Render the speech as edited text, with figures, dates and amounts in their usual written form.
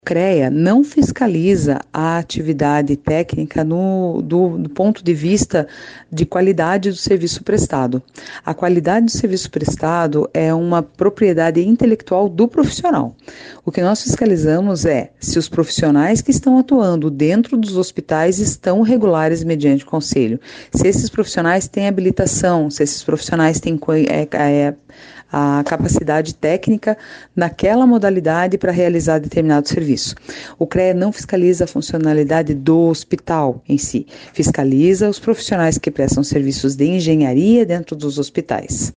O CREA não fiscaliza a atividade técnica do ponto de vista de qualidade do serviço prestado. A qualidade do serviço prestado é uma propriedade intelectual do profissional. O que nós fiscalizamos é se os profissionais que estão atuando dentro dos hospitais estão regulares mediante o conselho, se esses profissionais têm habilitação, se esses profissionais têm a capacidade técnica naquela modalidade para realizar determinado serviço. O CREA não fiscaliza a funcionalidade do hospital em si, fiscaliza os profissionais que prestam serviços de engenharia dentro dos hospitais.